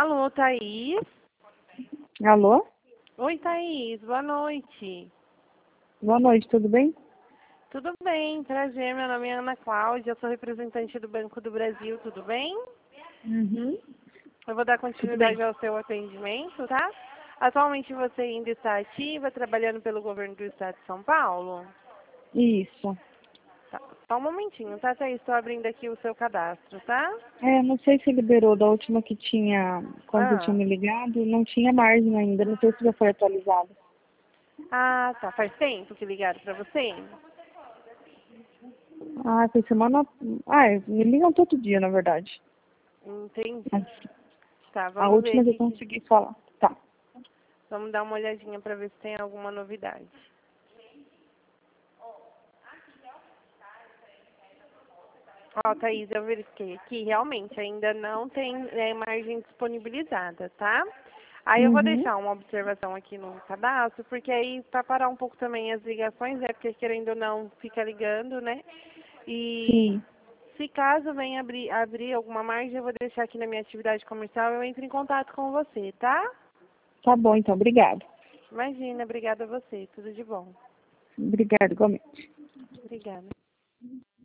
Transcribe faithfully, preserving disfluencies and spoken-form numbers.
Alô, Thaís? Alô? Oi, Thaís, boa noite. Boa noite, tudo bem? Tudo bem, prazer, meu nome é Ana Cláudia, eu sou representante do Banco do Brasil, tudo bem? Uhum. Eu vou dar Tudo bem. continuidade ao seu atendimento, tá? Atualmente você ainda está ativa, trabalhando pelo governo do estado de São Paulo? Isso. Tá, só um momentinho, tá, Thaís? Estou abrindo aqui o seu cadastro, tá? É, não sei se liberou da última que tinha, quando eu tinha Ah, me ligado, não tinha margem ainda, não sei se já foi atualizado. ah tá, faz tempo que ligaram para você? Ah, foi semana. Ah, me ligam todo dia, na verdade. Mas Entendi. Tá, a vamos ver última eu aqui, consegui falar. Tá. vamos dar uma olhadinha para ver se tem alguma novidade. Ó, Thaís, eu verifiquei aqui, realmente ainda não tem é, margem disponibilizada, tá? Aí eu vou Uhum. deixar uma observação aqui no cadastro, porque aí para parar um pouco também as ligações, é porque querendo ou não fica ligando, né? E Sim. se caso venha abrir, abrir alguma margem, eu vou deixar aqui na minha atividade comercial, eu entro em contato com você, tá? Tá bom, então, obrigado. Imagina, obrigada a você, tudo de bom. Obrigado, igualmente. Obrigada.